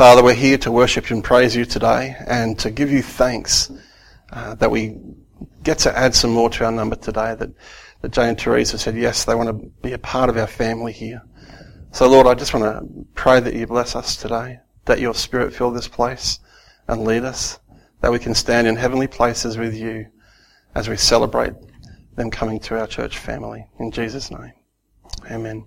Father, we're here to worship you and praise you today and to give you thanks that we get to add some more to our number today, that Jay and Teresa said, yes, they want to be a part of our family here. So, Lord, I just want to pray that you bless us today, that your Spirit fill this place and lead us, that we can stand in heavenly places with you as we celebrate them coming to our church family. In Jesus' name, amen.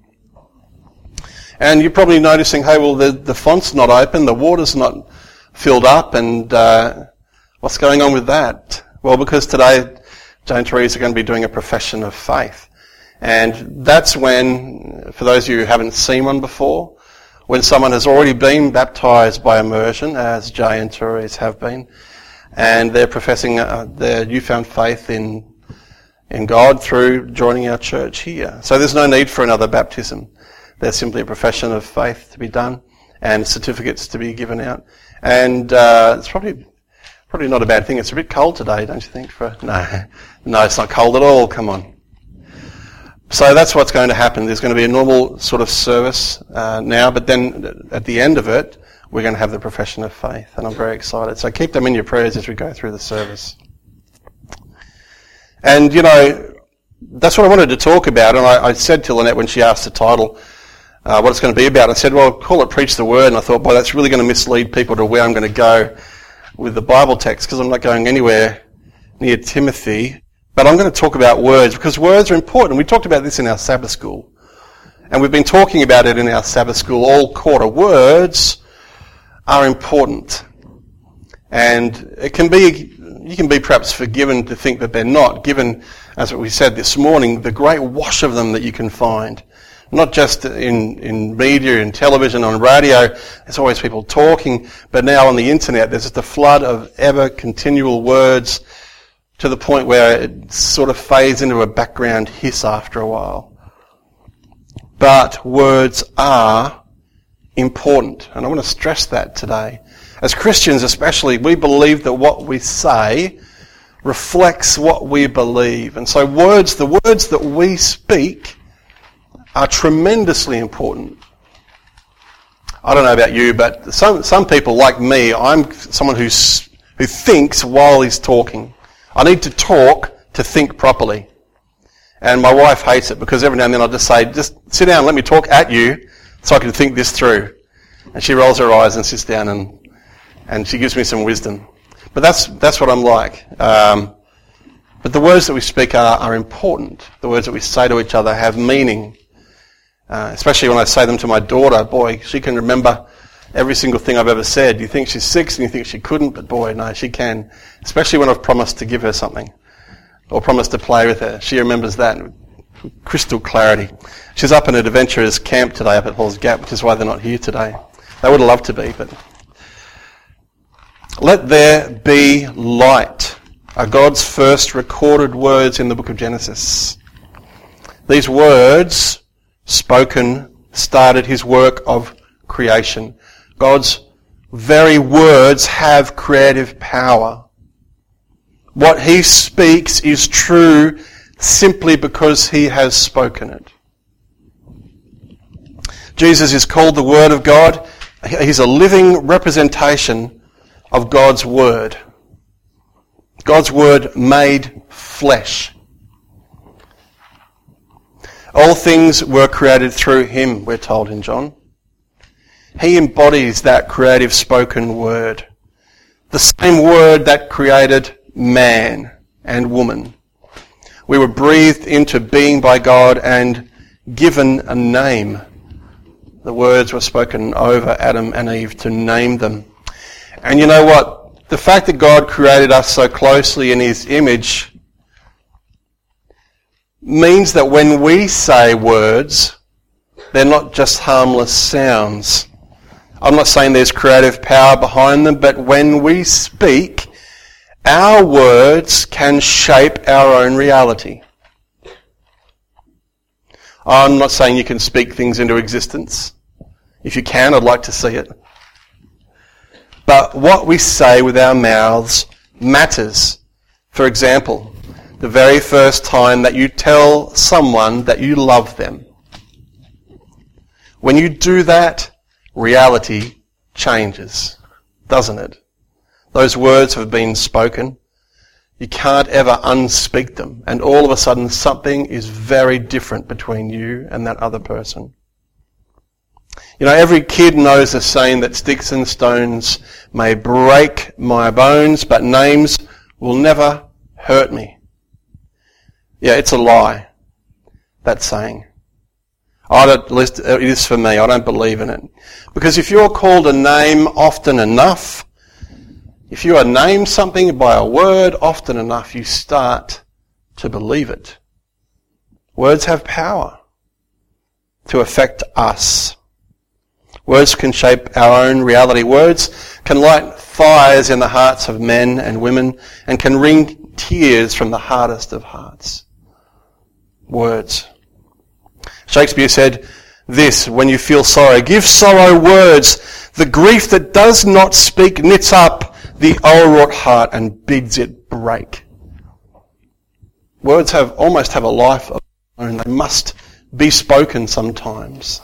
And you're probably noticing, hey, well, the font's not open, the water's not filled up, and what's going on with that? Well, because today Jay and Teresa are going to be doing a profession of faith. And that's when, for those of you who haven't seen one before, when someone has already been baptised by immersion, as Jay and Teresa have been, and they're professing their newfound faith in God through joining our church here. So there's no need for another baptism. There's simply a profession of faith to be done and certificates to be given out. And it's probably not a bad thing. It's a bit cold today, don't you think? No, it's not cold at all. Come on. So that's what's going to happen. There's going to be a normal sort of service now, but then at the end of it, we're going to have the profession of faith, and I'm very excited. So keep them in your prayers as we go through the service. And, you know, that's what I wanted to talk about, and I said to Lynette when she asked the title, what it's going to be about. I said, well, call it Preach the Word. And I thought, boy, that's really going to mislead people to where I'm going to go with the Bible text, because I'm not going anywhere near Timothy. But I'm going to talk about words, because words are important. We talked about this in our Sabbath school. And we've been talking about it in our Sabbath school all quarter. Words are important. And you can be perhaps forgiven to think that they're not, given, as we said this morning, the great wash of them that you can find. Not just in media, in television, on radio, there's always people talking, but now on the internet there's just a flood of ever continual words to the point where it sort of fades into a background hiss after a while. But words are important, and I want to stress that today. As Christians especially, we believe that what we say reflects what we believe. And so the words that we speak are tremendously important. I don't know about you, but some people like me, I'm someone who thinks while he's talking. I need to talk to think properly. And my wife hates it, because every now and then I'll just say, just sit down, let me talk at you so I can think this through. And she rolls her eyes and sits down and she gives me some wisdom. But that's what I'm like. But the words that we speak are important. The words that we say to each other have meaning. Especially when I say them to my daughter, boy, she can remember every single thing I've ever said. You think she's 6 and you think she couldn't, but boy, no, she can. Especially when I've promised to give her something or promised to play with her. She remembers that with crystal clarity. She's up in an adventurers camp today up at Halls Gap, which is why they're not here today. They would have loved to be, but... Let there be light are God's first recorded words in the book of Genesis. These words spoken started his work of creation. God's very words have creative power. What he speaks is true simply because he has spoken it. Jesus is called the Word of God. He's a living representation of God's Word. God's Word made flesh. All things were created through him, we're told in John. He embodies that creative spoken word. The same word that created man and woman. We were breathed into being by God and given a name. The words were spoken over Adam and Eve to name them. And you know what? The fact that God created us so closely in his image means that when we say words, they're not just harmless sounds. I'm not saying there's creative power behind them, but when we speak, our words can shape our own reality. I'm not saying you can speak things into existence. If you can, I'd like to see it. But what we say with our mouths matters. For example, the very first time that you tell someone that you love them. When you do that, reality changes, doesn't it? Those words have been spoken. You can't ever unspeak them. And all of a sudden something is very different between you and that other person. You know, every kid knows the saying that sticks and stones may break my bones, but names will never hurt me. Yeah, it's a lie, that saying. At least it is for me. I don't believe in it. Because if you're called a name often enough, if you are named something by a word often enough, you start to believe it. Words have power to affect us. Words can shape our own reality. Words can light fires in the hearts of men and women and can wring tears from the hardest of hearts. Words. Shakespeare said this, when you feel sorrow, give sorrow words. The grief that does not speak knits up the o'erwrought heart and bids it break. Words almost have a life of their own. They must be spoken sometimes.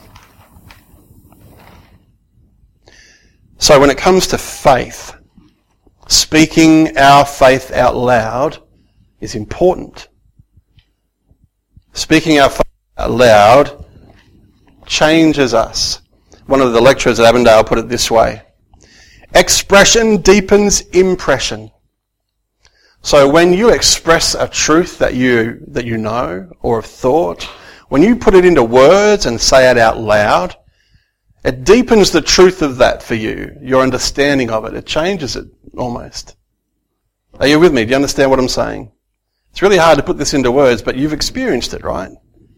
So when it comes to faith, speaking our faith out loud is important. Speaking our faith out loud changes us. One of the lecturers at Avondale put it this way: expression deepens impression. So when you express a truth that you know or have thought, when you put it into words and say it out loud, it deepens the truth of that for you, your understanding of it. It changes it almost. Are you with me? Do you understand what I'm saying? It's really hard to put this into words, but you've experienced it, right?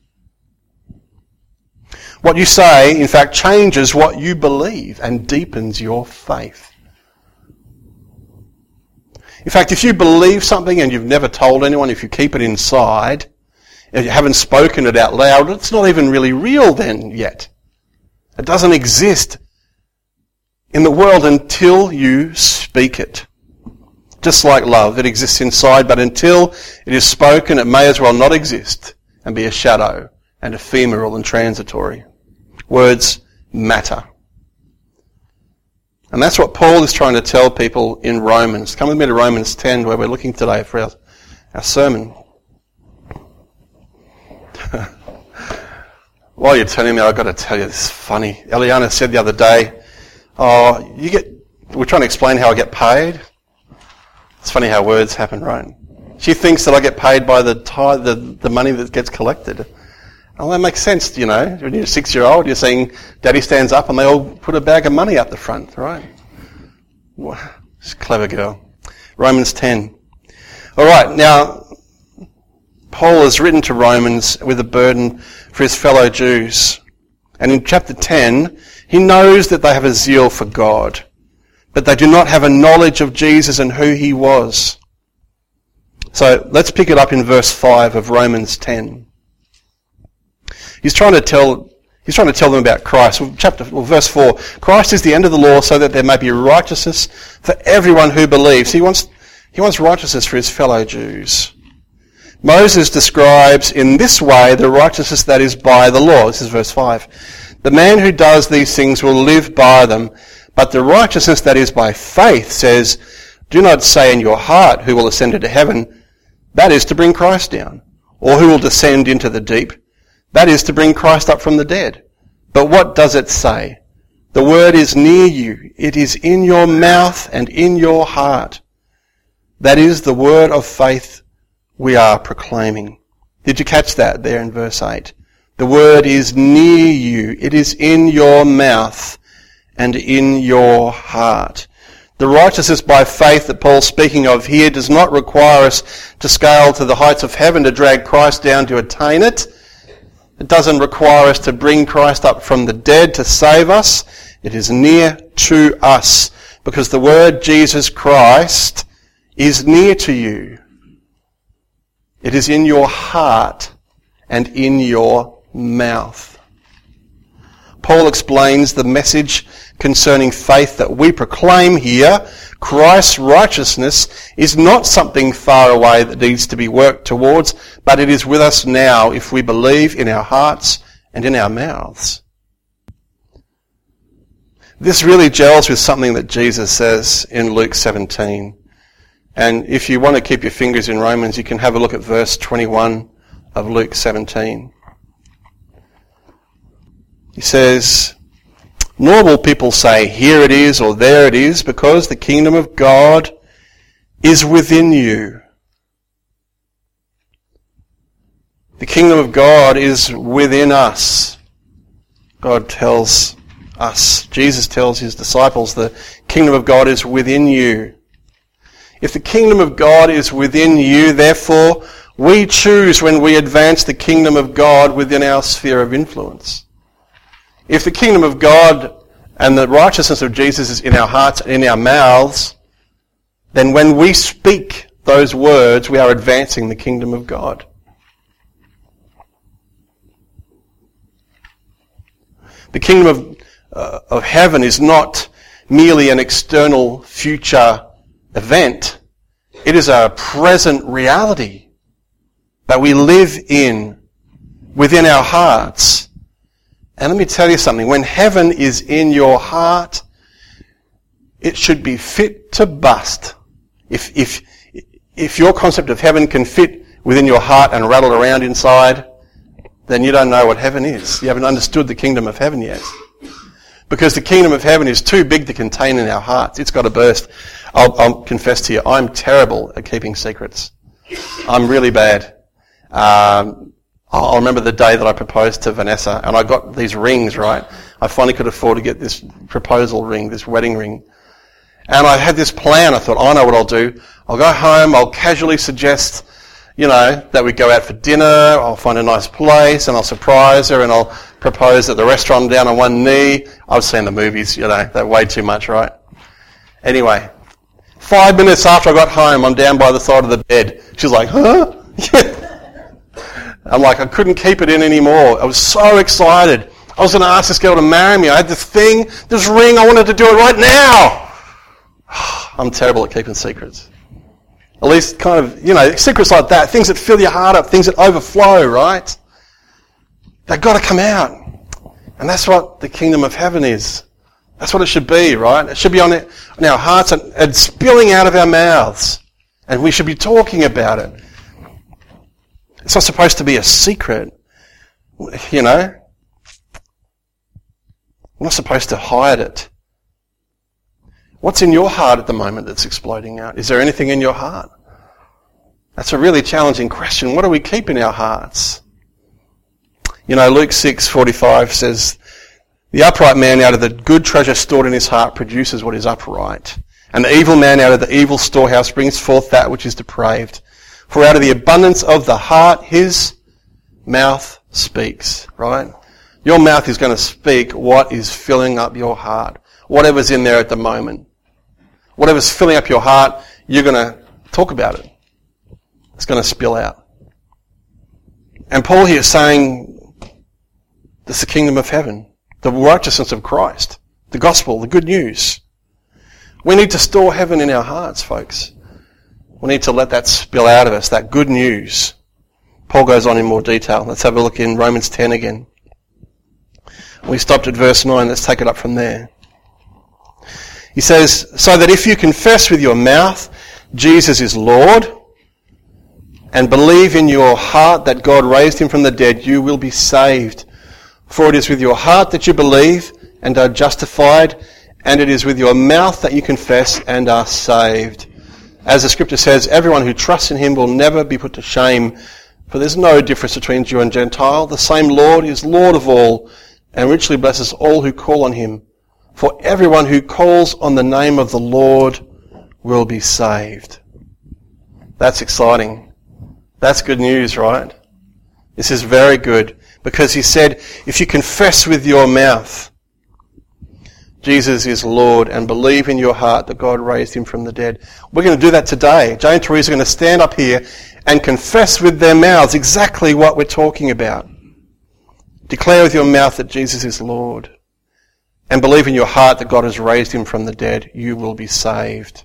What you say, in fact, changes what you believe and deepens your faith. In fact, if you believe something and you've never told anyone, if you keep it inside, if you haven't spoken it out loud, it's not even really real then yet. It doesn't exist in the world until you speak it. Just like love, it exists inside, but until it is spoken, it may as well not exist and be a shadow and ephemeral and transitory. Words matter. And that's what Paul is trying to tell people in Romans. Come with me to Romans 10, where we're looking today for our sermon. While you're telling me, I've got to tell you, this is funny. Eliana said the other day, we're trying to explain how I get paid. It's funny how words happen, right? She thinks that I get paid by the money that gets collected. Well, that makes sense, you know. When you're a 6-year-old, you're saying, Daddy stands up, and they all put a bag of money up the front, right? She's a clever girl. Romans 10. All right, now, Paul has written to Romans with a burden for his fellow Jews. And in chapter 10, he knows that they have a zeal for God, but they do not have a knowledge of Jesus and who he was. So let's pick it up in verse 5 of Romans 10. He's trying to tell them about Christ. Verse 4, Christ is the end of the law so that there may be righteousness for everyone who believes. He wants righteousness for his fellow Jews. Moses describes in this way the righteousness that is by the law. This is verse 5. The man who does these things will live by them, but the righteousness that is by faith says, do not say in your heart who will ascend into heaven, that is to bring Christ down, or who will descend into the deep, that is to bring Christ up from the dead. But what does it say? The word is near you. It is in your mouth and in your heart. That is the word of faith we are proclaiming. Did you catch that there in verse 8? The word is near you. It is in your mouth and in your heart. The righteousness by faith that Paul's speaking of here does not require us to scale to the heights of heaven to drag Christ down to attain it. It doesn't require us to bring Christ up from the dead to save us. It is near to us because the word Jesus Christ is near to you. It is in your heart and in your mouth. Paul explains the message concerning faith that we proclaim here. Christ's righteousness is not something far away that needs to be worked towards, but it is with us now if we believe in our hearts and in our mouths. This really gels with something that Jesus says in Luke 17. And if you want to keep your fingers in Romans, you can have a look at verse 21 of Luke 17. He says, "Nor will people say, 'Here it is,' or 'There it is,' because the kingdom of God is within you." The kingdom of God is within us. God tells us, Jesus tells his disciples, the kingdom of God is within you. If the kingdom of God is within you, therefore, we choose when we advance the kingdom of God within our sphere of influence. If the kingdom of God and the righteousness of Jesus is in our hearts and in our mouths, then when we speak those words, we are advancing the kingdom of God. The kingdom of heaven is not merely an external future event. It is a present reality that we live in within our hearts. And let me tell you something. When heaven is in your heart, it should be fit to bust. If your concept of heaven can fit within your heart and rattle around inside, then you don't know what heaven is. You haven't understood the kingdom of heaven yet. Because the kingdom of heaven is too big to contain in our hearts. It's got to burst. I'll confess to you, I'm terrible at keeping secrets. I'm really bad. I'll remember the day that I proposed to Vanessa, and I got these rings, right? I finally could afford to get this proposal ring, this wedding ring. And I had this plan. I thought, I know what I'll do. I'll go home, I'll casually suggest, that we go out for dinner, I'll find a nice place, and I'll surprise her, and I'll propose at the restaurant down on one knee. I've seen the movies, they're way too much, right? Anyway, 5 minutes after I got home, I'm down by the side of the bed. She's like, huh? I'm like, I couldn't keep it in anymore. I was so excited. I was going to ask this girl to marry me. I had this ring, I wanted to do it right now. I'm terrible at keeping secrets. At least kind of, secrets like that, things that fill your heart up, things that overflow, right? They've got to come out. And that's what the kingdom of heaven is. That's what it should be, right? It should be on our hearts and spilling out of our mouths. And we should be talking about it. It's not supposed to be a secret, We're not supposed to hide it. What's in your heart at the moment that's exploding out? Is there anything in your heart? That's a really challenging question. What do we keep in our hearts? Luke 6:45 says, "The upright man out of the good treasure stored in his heart produces what is upright. And the evil man out of the evil storehouse brings forth that which is depraved. For out of the abundance of the heart, his mouth speaks." Right? Your mouth is going to speak what is filling up your heart. Whatever's in there at the moment. Whatever's filling up your heart, you're going to talk about it. It's going to spill out. And Paul here is saying, this is the kingdom of heaven. The righteousness of Christ. The gospel, the good news. We need to store heaven in our hearts, folks. We need to let that spill out of us, that good news. Paul goes on in more detail. Let's have a look in Romans 10 again. We stopped at verse 9. Let's take it up from there. He says, "So that if you confess with your mouth Jesus is Lord and believe in your heart that God raised him from the dead, you will be saved. For it is with your heart that you believe and are justified, and it is with your mouth that you confess and are saved. As the scripture says, everyone who trusts in him will never be put to shame, for there's no difference between Jew and Gentile. The same Lord is Lord of all and richly blesses all who call on him. For everyone who calls on the name of the Lord will be saved." That's exciting. That's good news, right? This is very good, because he said, if you confess with your mouth Jesus is Lord and believe in your heart that God raised him from the dead. We're going to do that today. Jane and Teresa are going to stand up here and confess with their mouths exactly what we're talking about. Declare with your mouth that Jesus is Lord and believe in your heart that God has raised him from the dead. You will be saved.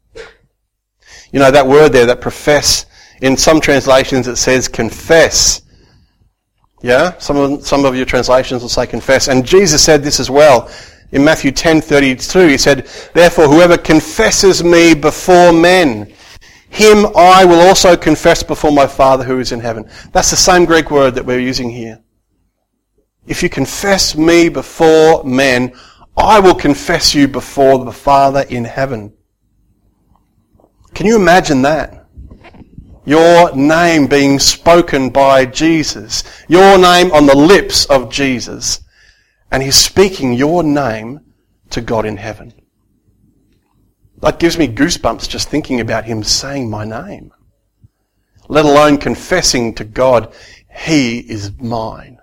That word there, that profess, in some translations it says confess. Yeah? Some of your translations will say confess. And Jesus said this as well. In Matthew 10:32, he said, "Therefore whoever confesses me before men, him I will also confess before my Father who is in heaven." That's the same Greek word that we're using here. If you confess me before men, I will confess you before the Father in heaven. Can you imagine that? Your name being spoken by Jesus. Your name on the lips of Jesus. And he's speaking your name to God in heaven. That gives me goosebumps just thinking about him saying my name. Let alone confessing to God, he is mine.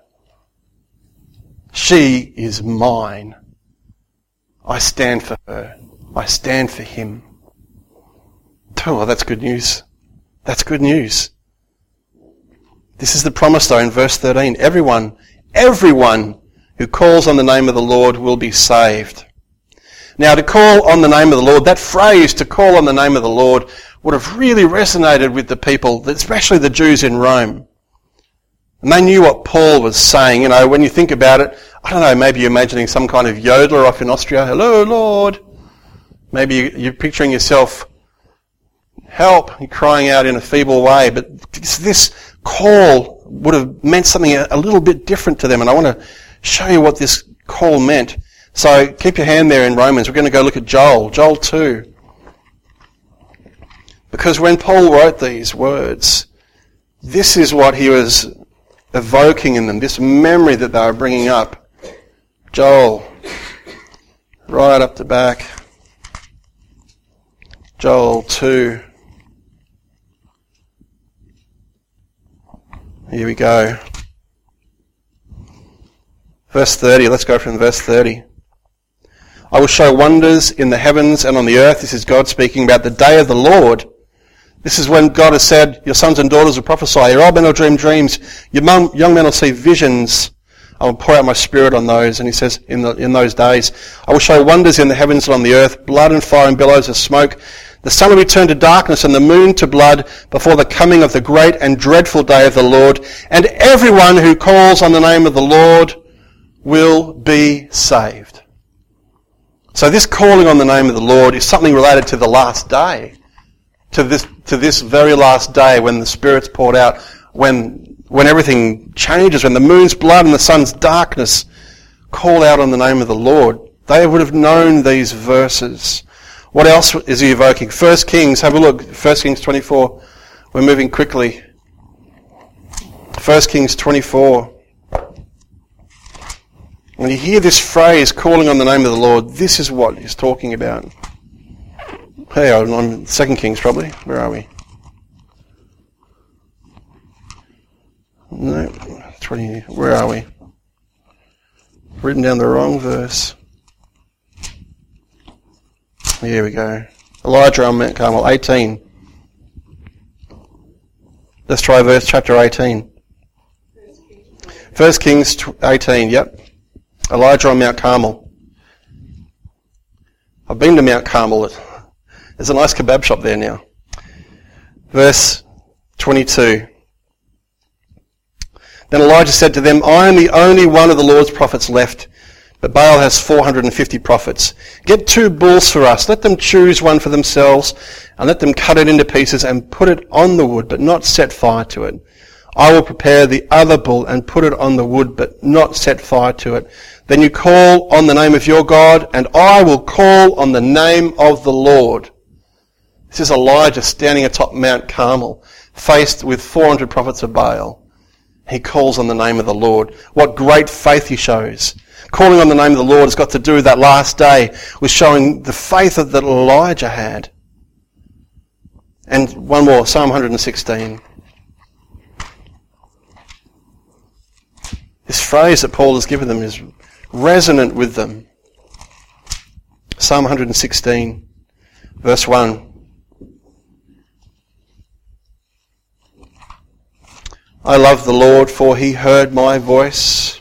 She is mine. I stand for her. I stand for him. Oh, that's good news. That's good news. This is the promise though in verse 13. Everyone who calls on the name of the Lord will be saved. Now, to call on the name of the Lord, that phrase, to call on the name of the Lord, would have really resonated with the people, especially the Jews in Rome. And they knew what Paul was saying. You know, when you think about it, I don't know, maybe you're imagining some kind of yodeler off in Austria. "Hello, Lord." Maybe you're picturing yourself, "Help," you're crying out in a feeble way. But this call would have meant something a little bit different to them. And I want to show you what this call meant. So keep your hand there in Romans. We're going to go look at Joel 2. Because when Paul wrote these words, this is what he was evoking in them, this memory that they were bringing up. Joel, right up the back. Joel 2. Here we go. Verse 30, let's go from verse 30. "I will show wonders in the heavens and on the earth." This is God speaking about the day of the Lord. This is when God has said, "Your sons and daughters will prophesy, your old men will dream dreams, your young men will see visions. I will pour out my spirit on those." And he says, in those days, "I will show wonders in the heavens and on the earth, blood and fire and billows of smoke. The sun will be turned to darkness and the moon to blood before the coming of the great and dreadful day of the Lord. And everyone who calls on the name of the Lord will be saved." So this calling on the name of the Lord is something related to the last day, to this very last day when the Spirit's poured out, when everything changes, when the moon's blood and the sun's darkness. Call out on the name of the Lord. They would have known these verses. What else is he evoking? 1 Kings, have a look. 1 Kings 24. We're moving quickly. 1 Kings 24. When you hear this phrase, calling on the name of the Lord, this is what he's talking about. Hey, I'm 2 Kings probably. Where are we? No, 20. Where are we? Written down the wrong verse. Here we go. Elijah on Mount Carmel, 18. Let's try chapter 18. 1 Kings 18, yep. Elijah on Mount Carmel. I've been to Mount Carmel. There's a nice kebab shop there now. Verse 22. "Then Elijah said to them, I am the only one of the Lord's prophets left, but Baal has 450 prophets. Get 2 bulls for us. Let them choose one for themselves, and let them cut it into pieces and put it on the wood, but not set fire to it. I will prepare the other bull and put it on the wood, but not set fire to it. Then you call on the name of your God, and I will call on the name of the Lord." This is Elijah standing atop Mount Carmel, faced with 400 prophets of Baal. He calls on the name of the Lord. What great faith he shows. Calling on the name of the Lord has got to do with that last day, with showing the faith that Elijah had. And one more, Psalm 116. This phrase that Paul has given them is resonant with them. Psalm 116, verse 1. "I love the Lord, for he heard my voice.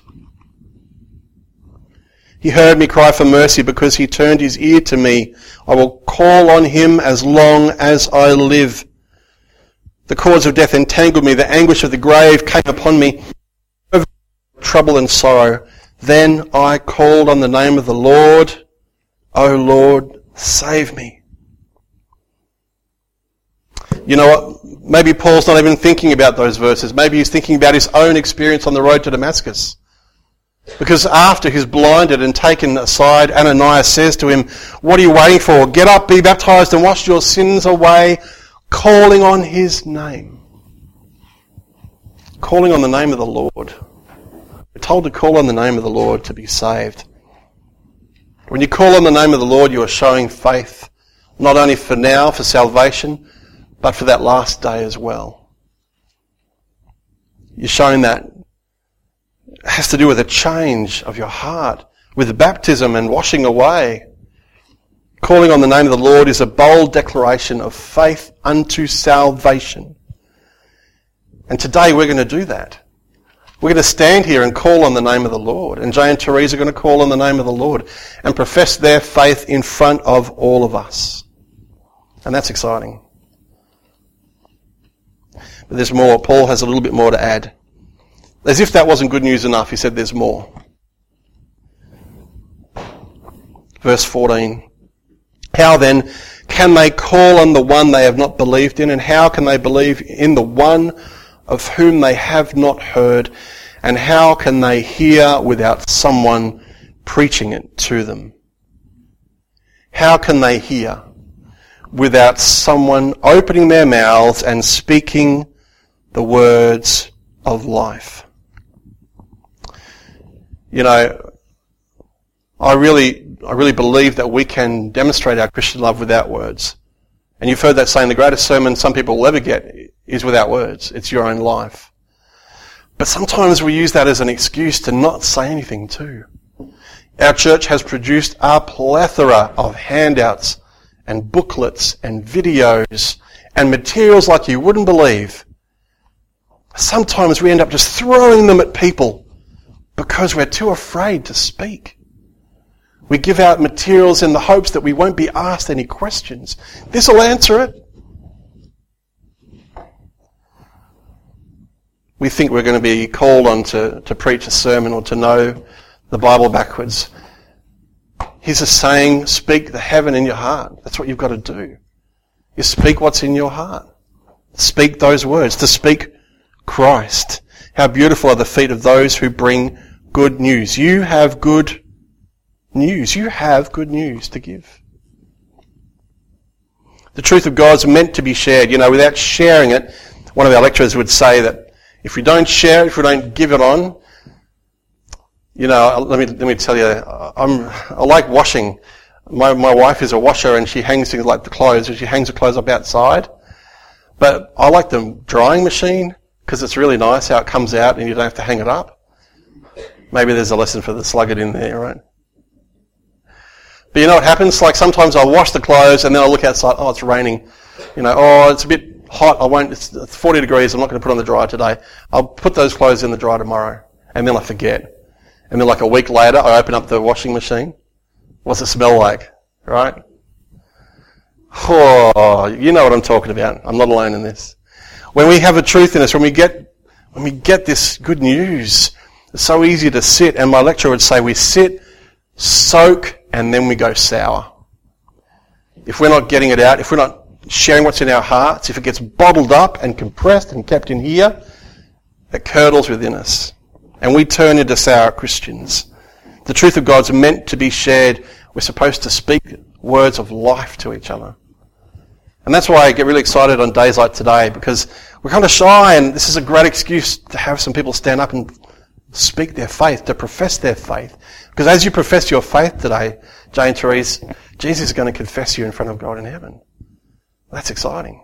He heard me cry for mercy because he turned his ear to me. I will call on him as long as I live. The cords of death entangled me. The anguish of the grave came upon me. Trouble and sorrow. Then I called on the name of the Lord. O Lord, save me. You know what? Maybe Paul's not even thinking about those verses. Maybe he's thinking about his own experience on the road to Damascus. Because after he's blinded and taken aside, Ananias says to him, "What are you waiting for? Get up, be baptized and wash your sins away," calling on his name. Calling on the name of the Lord. We're told to call on the name of the Lord to be saved. When you call on the name of the Lord, you are showing faith, not only for now, for salvation, but for that last day as well. You're showing that it has to do with a change of your heart, with baptism and washing away. Calling on the name of the Lord is a bold declaration of faith unto salvation. And today we're going to do that. We're going to stand here and call on the name of the Lord. And Jay and Therese are going to call on the name of the Lord and profess their faith in front of all of us. And that's exciting. But there's more. Paul has a little bit more to add. As if that wasn't good news enough, he said there's more. Verse 14. How then can they call on the one they have not believed in? And how can they believe in the one of whom they have not heard? And how can they hear without someone preaching it to them? How can they hear without someone opening their mouths and speaking the words of life? You know, I really believe that we can demonstrate our Christian love without words. And you've heard that saying, the greatest sermon some people will ever get is without words. It's your own life. But sometimes we use that as an excuse to not say anything too. Our church has produced a plethora of handouts and booklets and videos and materials like you wouldn't believe. Sometimes we end up just throwing them at people because we're too afraid to speak. We give out materials in the hopes that we won't be asked any questions. This will answer it. We think we're going to be called on to preach a sermon or to know the Bible backwards. He's just saying, speak the heaven in your heart. That's what you've got to do. You speak what's in your heart. Speak those words. To speak Christ. How beautiful are the feet of those who bring good news. You have good news. You have good news to give. The truth of God's meant to be shared. You know, without sharing it, one of our lecturers would say that if we don't share it, if we don't give it on, you know, let me tell you, I like washing. My wife is a washer and she hangs things like the clothes, and she hangs the clothes up outside. But I like the drying machine because it's really nice how it comes out and you don't have to hang it up. Maybe there's a lesson for the sluggard in there, right? But you know what happens? Like sometimes I'll wash the clothes and then I'll look outside, oh, it's raining. You know, oh, it's a bit hot, it's 40 degrees, I'm not going to put it on the dryer today. I'll put those clothes in the dryer tomorrow. And then I forget. And then like a week later, I open up the washing machine. What's it smell like? Right? Oh, you know what I'm talking about. I'm not alone in this. When we have a truth in us, when we get this good news, it's so easy to sit, and my lecturer would say we sit, soak, and then we go sour. If we're not getting it out, if we're not sharing what's in our hearts, if it gets bottled up and compressed and kept in here, it curdles within us. And we turn into sour Christians. The truth of God's meant to be shared. We're supposed to speak words of life to each other. And that's why I get really excited on days like today, because we're kind of shy, and this is a great excuse to have some people stand up and speak their faith, to profess their faith. Because as you profess your faith today, Jay and Therese, Jesus is going to confess you in front of God in heaven. That's exciting.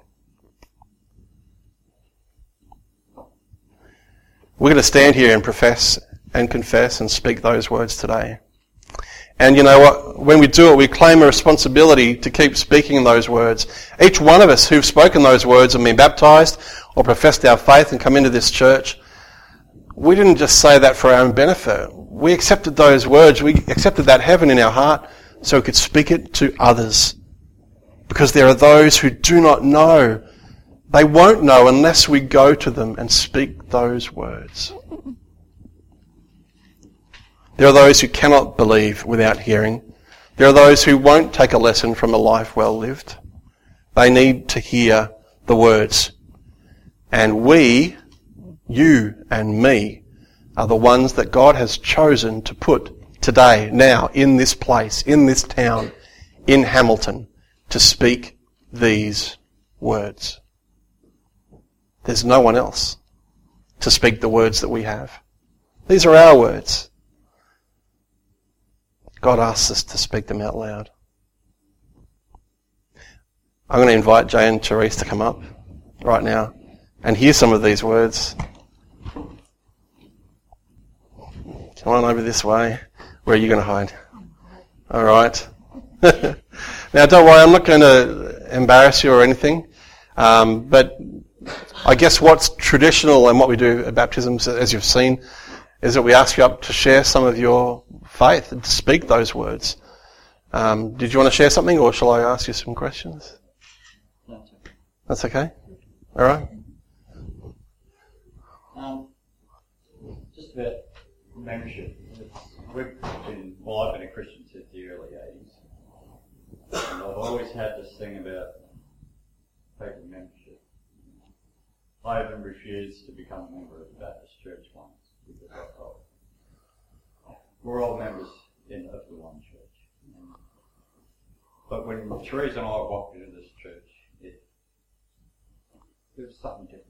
We're going to stand here and profess and confess and speak those words today. And you know what? When we do it, we claim a responsibility to keep speaking those words. Each one of us who've spoken those words and been baptized or professed our faith and come into this church, we didn't just say that for our own benefit. We accepted those words. We accepted that heaven in our heart so we could speak it to others. Because there are those who do not know. They won't know unless we go to them and speak those words. There are those who cannot believe without hearing. There are those who won't take a lesson from a life well lived. They need to hear the words. And we, you and me, are the ones that God has chosen to put today, now, in this place, in this town, in Hamilton, to speak these words. There's no one else to speak the words that we have. These are our words. God asks us to speak them out loud. I'm going to invite Jay and Therese to come up right now and hear some of these words. Come on over this way. Where are you going to hide? All right. Now, don't worry, I'm not going to embarrass you or anything, but I guess what's traditional and what we do at baptisms, as you've seen, is that we ask you up to share some of your faith and to speak those words. Did you want to share something, or shall I ask you some questions? No. That's okay? All right. Just about membership. I've been a Christian since the early 80s. And I've always had this thing about taking membership. I even refused to become a member of the Baptist Church once because I thought we're all members of the one church. But when Therese and I walked into this church, it was something different.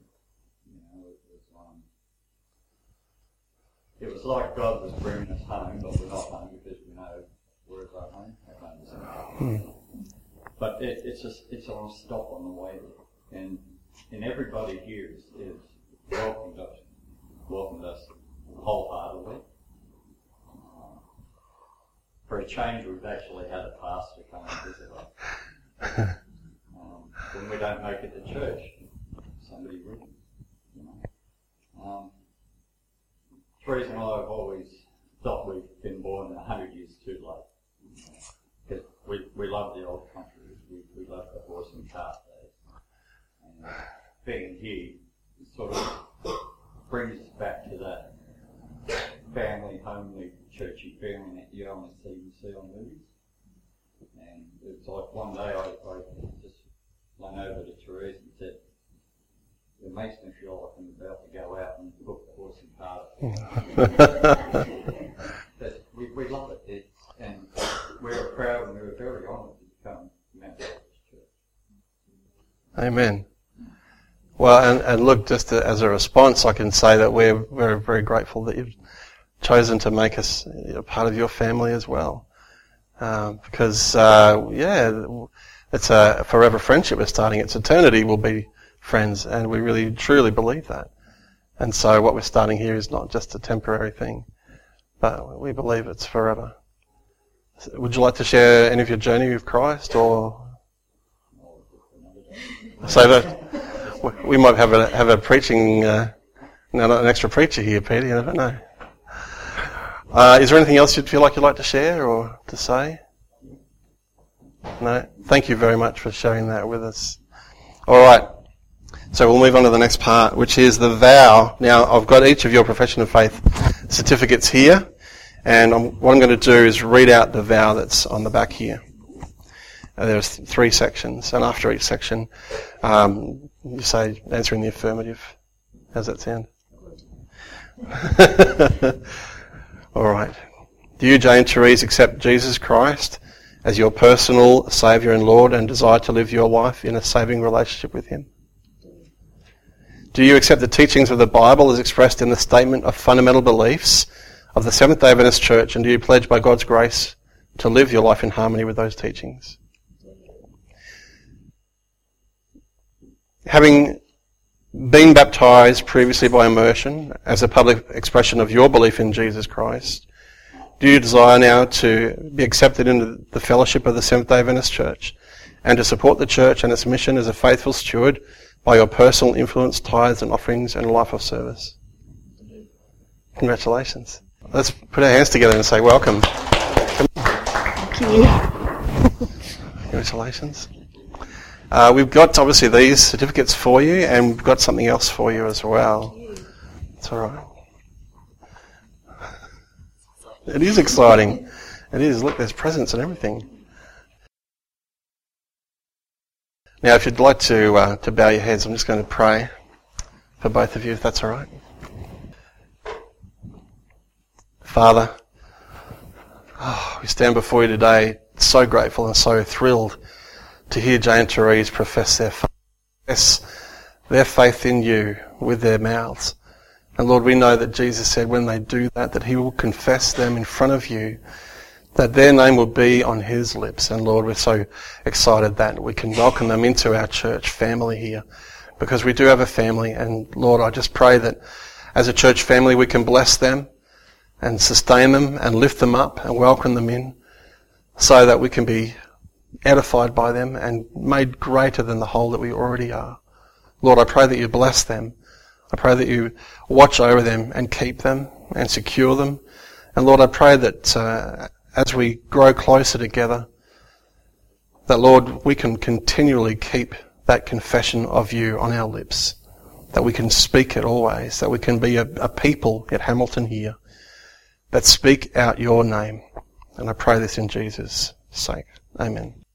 It was like God was bringing us home, but we're not home because we know where's our home. Our home is home. But it's on a stop on the way there, and everybody here is welcomed us wholeheartedly. For a change, we've actually had a pastor come and visit us. When we don't make it to church, somebody rings. Therese and I have always thought we've been born 100 years too late. Because we love the old country. We love the horse and cart days. And being here sort of brings us back to that family, homely, churchy feeling that you only see on movies. And it's like one day I just went over to Therese and said, it makes me feel like I'm about to go out and book the horse and cart. we love it. And we're proud and we're very honoured to become members of this church. Amen. Well, and look, just as a response, I can say that we're very, very grateful that you've chosen to make us a part of your family as well. Because it's a forever friendship we're starting. It's eternity will be friends, and we really truly believe that. And so what we're starting here is not just a temporary thing, but we believe it's forever. Would you like to share any of your journey with Christ, or say that we might have a preaching, not an extra preacher here, Peter, you never know. Is there anything else you'd feel like you'd like to share or to say? No? Thank you very much for sharing that with us. All right. So we'll move on to the next part, which is the vow. Now, I've got each of your profession of faith certificates here, and what I'm going to do is read out the vow that's on the back here. There's 3 sections, and after each section, you say, answering the affirmative. How's that sound? All right. Do you, Jane Therese, accept Jesus Christ as your personal Saviour and Lord and desire to live your life in a saving relationship with Him? Do you accept the teachings of the Bible as expressed in the Statement of Fundamental Beliefs of the Seventh-day Adventist Church, and do you pledge by God's grace to live your life in harmony with those teachings? Having been baptised previously by immersion as a public expression of your belief in Jesus Christ, do you desire now to be accepted into the fellowship of the Seventh-day Adventist Church and to support the church and its mission as a faithful steward by your personal influence, tithes and offerings and life of service? Congratulations. Let's put our hands together and say welcome. Thank you. Congratulations. We've got obviously these certificates for you, and we've got something else for you as well. It's all right. It is exciting. It is. Look, there's presents and everything. Now, if you'd like to bow your heads, I'm just going to pray for both of you, if that's all right. Father, we stand before you today so grateful and so thrilled to hear Jay and Therese profess their faith in you with their mouths. And Lord, we know that Jesus said when they do that, that he will confess them in front of you, that their name will be on his lips. And Lord, we're so excited that we can welcome them into our church family here, because we do have a family. And Lord, I just pray that as a church family we can bless them and sustain them and lift them up and welcome them in, so that we can be edified by them and made greater than the whole that we already are. Lord, I pray that you bless them. I pray that you watch over them and keep them and secure them. And Lord, I pray that as we grow closer together, that Lord, we can continually keep that confession of you on our lips, that we can speak it always, that we can be a people at Hamilton here that speak out your name. And I pray this in Jesus' sake. Amen.